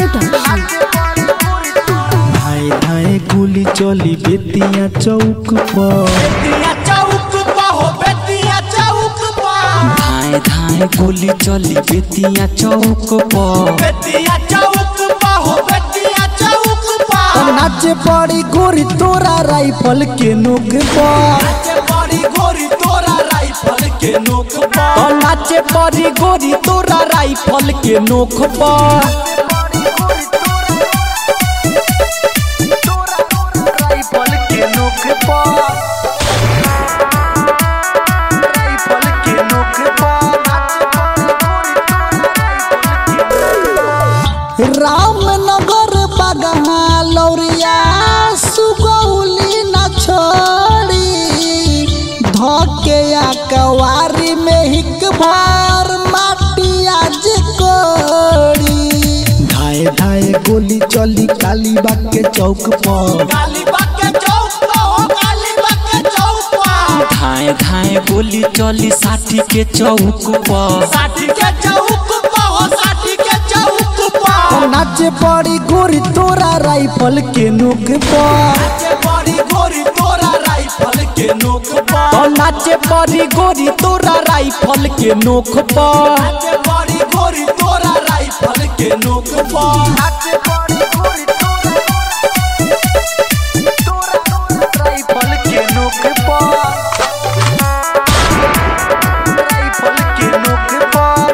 Production। धाए धाए गोली चली बेतिया चौक पर, बेतिया चौक पर हो बेतिया चौक पर, धाए धाए गोली चली बेतिया चौक पर, बेतिया चौक पर हो बेतिया चौक पर, नाचे पड़ी गोरी तोरा राइफल के नोक पर, नाचे पड़ी गोरी तोरा राइफल के नोक पर, नाचे पड़ी गोरी तोरा राइफल के नोक पर। रामनगर बगहा लौरिया सुगौली न छोड़ी, धके कवारी में हिक भर माटिया जे कोड़ी। धाए धाए गोली चली कालीबाग के चौक पर, कालीबाग के चौक पर हो कालीबाग के चौक पर, धाए धाए गोली चली साठी के चौक पर, साठी के चौक पर हो साठी के चौक पर, नाचे पड़ी गोरी तोरा राइफल के नोक पर, नाचे पड़ी गोरी तोरा राइफल के नोक पर, नाचे पड़ी गोरी तोरा राइफल के नोक पर, नाचे पड़ी गोरी तोरा राइफल के नोक पर, नाचे पड़ी गोरी तोरा राइफल के नोक पर, राइफल के नोक पर,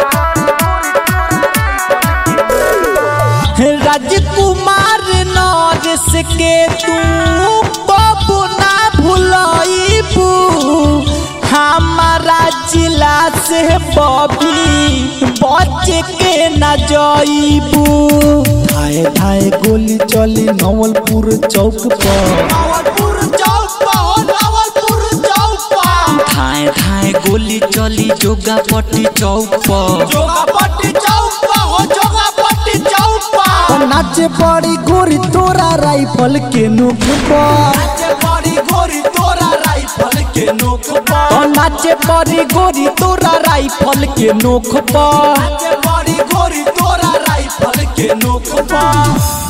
राजकुमार नरेश के तू बाबू ना भुलाइबू, हमारा जिला से बबी बच के न जाइबू। धाए धाए गोली चली नवलपुर चौक पर, नवलपुर चौक पर हो नवलपुर चौक पर, धाए धाए गोली चली जोगापट्टी चौक पर, जोगापट्टी चौक पर हो जोगापट्टी चौक पर, नाचे पड़ी गोरी तोरा राइफल के नोक पर, नाचे पड़ी गोरी तोरा राइफल के नोक पर, नाचे पड़ी गोरी तोरा राइफल के नोक पर। नाचे पड़ी गोरी तोरा राइफल के नोक पर।